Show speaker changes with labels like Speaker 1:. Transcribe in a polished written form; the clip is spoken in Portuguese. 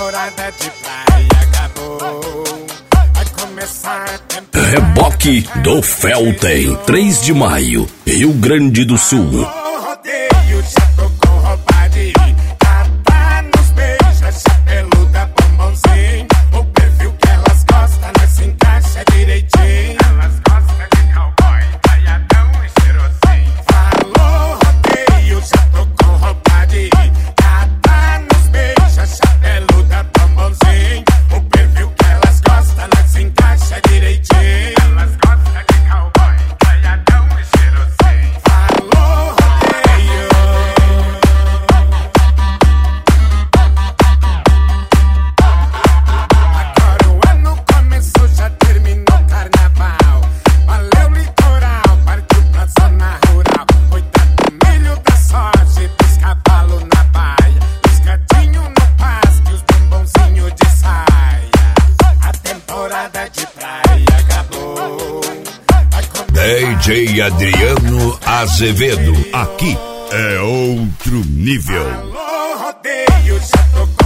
Speaker 1: temporada de praia acabou. Vai começar a temporada.
Speaker 2: Reboque do Felten, 3 de maio, Rio Grande do Sul.
Speaker 1: Rodeio, já tocou roubadinho. Tapa nos beijos, chapeluda, bombonzinho. O perfil que elas gostam, nós se encaixa direitinho. Elas gostam de cowboy, taiadão e cheirosinho. Falou rodeio, já tocou roubadinho. Tapa nos beijos, chapeluda, bombonzinho. O perfil que elas gostam, nós se encaixa direitinho. Elas gostam de cowboy, taiadão e cheirosinho. Falou rodeio. Agora o ano começou, já terminou o carnaval. Valeu litoral, partiu pra zona rural. Coitado do milho da sorte, dos cavalos na baia, dos gatinhos no pasto, os bombonzinhos de saia. A temporada de praia acabou. Vai começar.
Speaker 3: DJ Adriano Azevedo, aqui é outro nível.
Speaker 1: Falou rodeio, já tocou